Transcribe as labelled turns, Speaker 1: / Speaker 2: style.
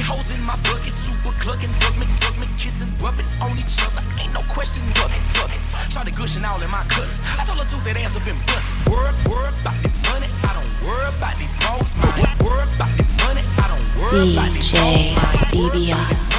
Speaker 1: Hoes in my bucket, super clucking, suck me, kissing, rubbing on each other. Ain't no question, fucking. Started gushing all in my cuts. I told her tooth that ass have been busted. Worry about the money, I don't worry about the bros. Worry about the money, I don't worry about the bros.
Speaker 2: DJ DBS.